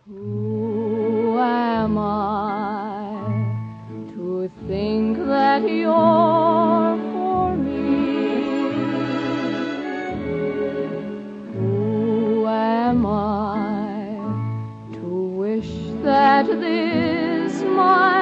Who am I to think that you're for me? Who am I to wish that this my